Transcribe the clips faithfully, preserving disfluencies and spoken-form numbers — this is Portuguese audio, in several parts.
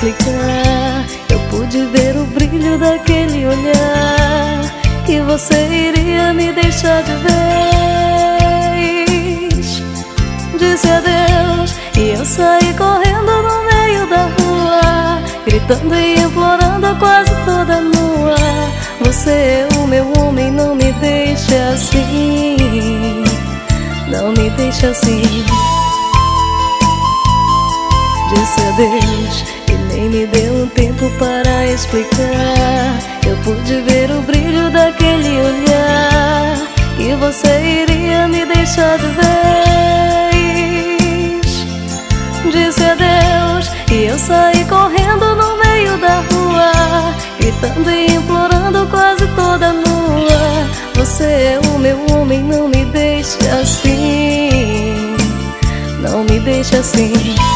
explicar. Eu pude ver o brilho daquele olhar, que você iria me deixar de vez. Disse adeus e eu saí correndo no meio da rua, gritando e implorando quase toda nua. Você é o meu homem, não me deixe assim, não me deixe assim. Disse adeus e nem me deu um tempo para explicar. Eu pude ver o brilho daquele olhar, que você iria me deixar de vez. Disse adeus e eu saí correndo no meio da rua, gritando e implorando quase toda nua. Você é o meu homem, não me deixe assim, não me deixe assim.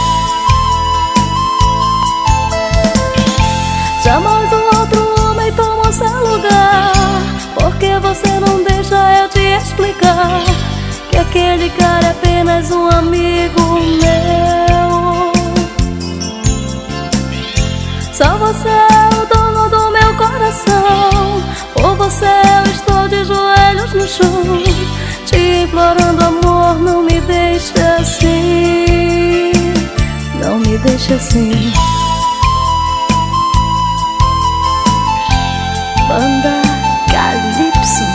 Jamais um outro homem tomou seu lugar, porque você não deixa eu te explicar que aquele cara é apenas um amigo meu. Só você é o dono do meu coração, por você eu estou de joelhos no chão, te implorando amor, não me deixe assim, não me deixe assim. Banda Calypso.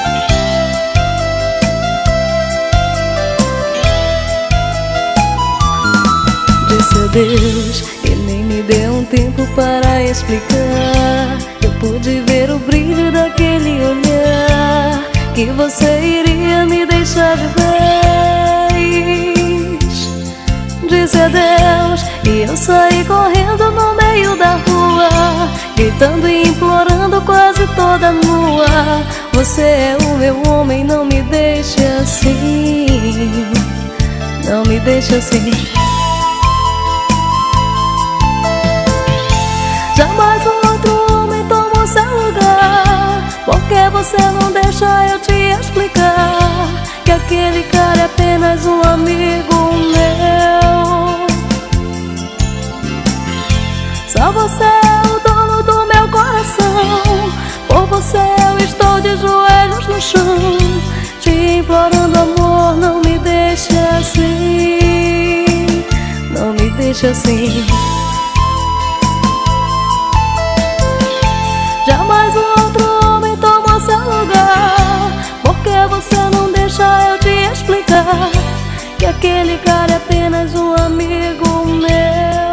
Disse adeus e nem me deu um tempo para explicar. Eu pude ver o brilho daquele olhar, que você iria me deixar de vez. Disse adeus e eu saí correndo no meio da rua, gritando e implorando quase toda nua. Você é o meu homem, não me deixe assim, não me deixe assim. Jamais um outro homem tomou seu lugar, porque você não deixa eu te explicar que aquele cara é apenas um amigo meu. Só você é o dono do meu coração, por você eu estou de joelhos no chão, te implorando amor, não me deixe assim, não me deixe assim. Jamais um outro homem tomou seu lugar, porque você não deixa eu te explicar que aquele cara é apenas um amigo meu.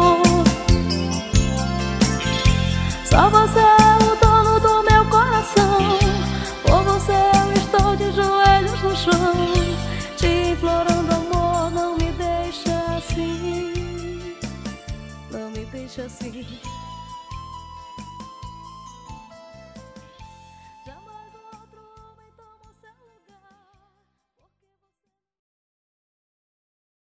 Só você é o dono do meu coração, por você eu estou de joelhos no chão, te implorando amor, não me deixe assim, não me deixe assim.